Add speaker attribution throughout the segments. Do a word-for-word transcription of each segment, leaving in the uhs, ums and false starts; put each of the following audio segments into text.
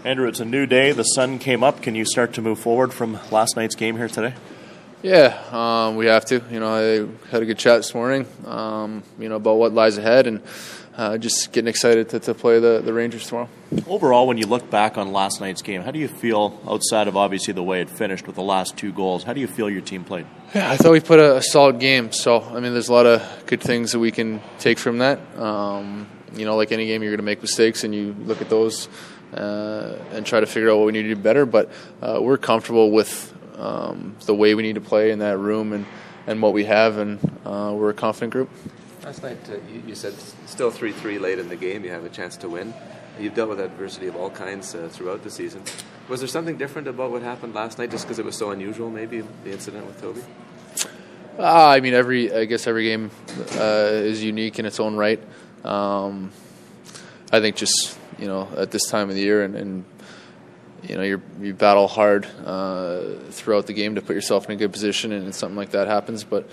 Speaker 1: Andrew, it's a new day. The sun came up. Can you start to move forward from last night's game here today?
Speaker 2: Yeah, um, we have to. You know, I had a good chat this morning, um, you know, about what lies ahead, and uh, just getting excited to, to play the, the Rangers tomorrow.
Speaker 1: Overall, when you look back on last night's game, how do you feel, outside of obviously the way it finished with the last two goals, how do you feel your team played?
Speaker 2: Yeah, I thought we put a, a solid game. So, I mean, there's a lot of good things that we can take from that. Um, you know, like any game, you're going to make mistakes, and you look at those uh, and try to figure out what we need to do better. But uh, we're comfortable with um, the way we need to play in that room and, and what we have, and uh, we're a confident group.
Speaker 3: Last night, uh, you, you said still three three late in the game. You have a chance to win. You've dealt with adversity of all kinds uh, throughout the season. Was there something different about what happened last night, just because it was so unusual, maybe, the incident with Toby?
Speaker 2: Uh, I mean, every I guess every game uh, is unique in its own right. Um, I think just, you know, at this time of the year, and, and you know, you you battle hard uh, throughout the game to put yourself in a good position, and something like that happens. But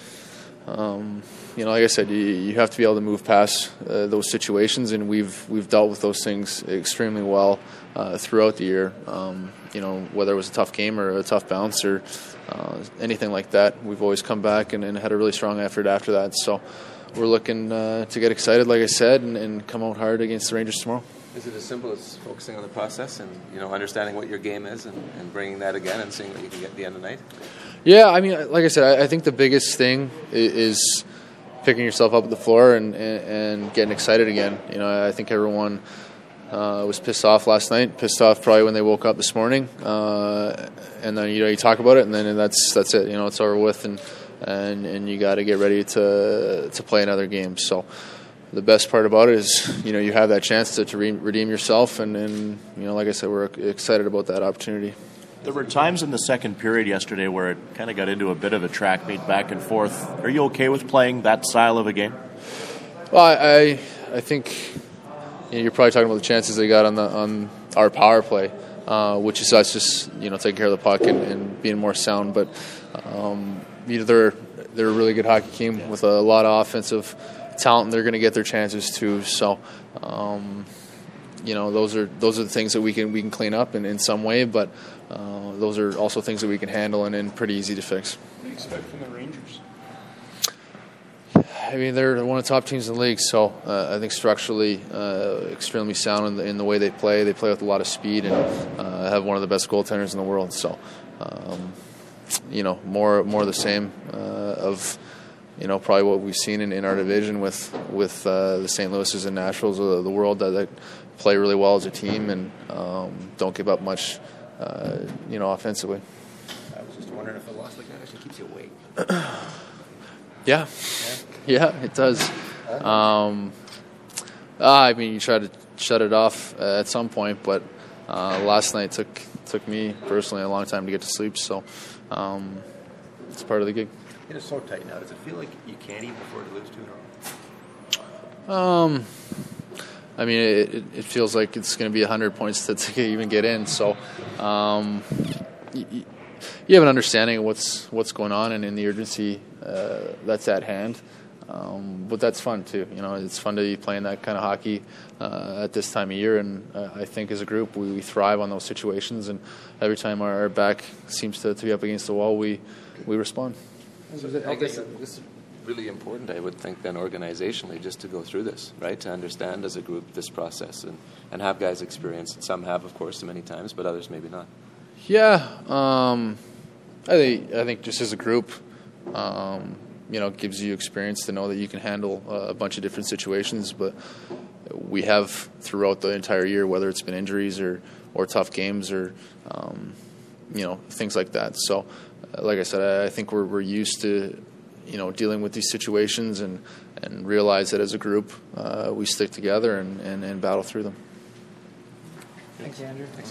Speaker 2: um, you know, like I said, you, you have to be able to move past uh, those situations, and we've we've dealt with those things extremely well uh, throughout the year. Um, you know, whether it was a tough game or a tough bounce or uh, anything like that, we've always come back and, and had a really strong effort after that. So we're looking uh, to get excited, like I said, and, and come out hard against the Rangers tomorrow.
Speaker 3: Is it as simple as focusing on the process and, you know, understanding what your game is and, and bringing that again and seeing what you can get at the end of the night?
Speaker 2: Yeah, I mean, like I said, I, I think the biggest thing is picking yourself up at the floor and, and, and getting excited again. You know, I think everyone uh, was pissed off last night, pissed off probably when they woke up this morning, uh, and then you know you talk about it, and then that's that's it. You know, it's over with, and and, and you got to get ready to to play another game. So the best part about it is, you know, you have that chance to, to re- redeem yourself, and, and you know, like I said, we're excited about that opportunity.
Speaker 1: There were times in the second period yesterday where it kind of got into a bit of a track meet back and forth. Are you okay with playing that style of a game?
Speaker 2: Well, I I think you know, you're probably talking about the chances they got on the on our power play, uh, which is us just you know taking care of the puck and, and being more sound. But um, you know they're they're a really good hockey team yeah. with a lot of offensive talent, and they're going to get their chances too. So. Um, You know, those are those are the things that we can we can clean up in, in some way, but uh, those are also things that we can handle and, and pretty easy to fix.
Speaker 4: What do you expect from the Rangers?
Speaker 2: I mean, they're one of the top teams in the league, so uh, I think structurally uh, extremely sound in the, in the way they play. They play with a lot of speed and uh, have one of the best goaltenders in the world. So, um, you know, more more of the same uh, of. You know, probably what we've seen in, in our division with with uh, the Saint Louis's and Nashville's of the world that, that play really well as a team and um, don't give up much, uh, you know, offensively.
Speaker 4: I was just wondering if a loss like that actually keeps you awake.
Speaker 2: yeah. yeah, yeah, it does. Um, uh, I mean, you try to shut it off uh, at some point, but uh, last night took took me personally a long time to get to sleep, so um, it's part of the gig.
Speaker 4: It is so tight now. Does it feel like you can't even afford to lose two in a row?
Speaker 2: Um, I mean, it, it feels like it's going to be one hundred points to, to even get in. So um, you, you have an understanding of what's what's going on and in the urgency uh, that's at hand. Um, but that's fun, too. You know, it's fun to be playing that kind of hockey uh, at this time of year. And uh, I think as a group, we, we thrive on those situations. And every time our, our back seems to, to be up against the wall, we, we respond.
Speaker 3: So I guess this is really important, I would think, then organizationally, just to go through this, right? To understand as a group this process and, and have guys experience it. Some have, of course, many times, but others maybe not.
Speaker 2: Yeah, um, I think I think just as a group, um, you know, it gives you experience to know that you can handle a bunch of different situations. But we have throughout the entire year, whether it's been injuries or or tough games or um, you know things like that. So. Like I said, I think we're we're used to, you know, dealing with these situations and, and realize that as a group uh, we stick together and, and, and battle through them.
Speaker 4: Thanks, Andrew. Thanks.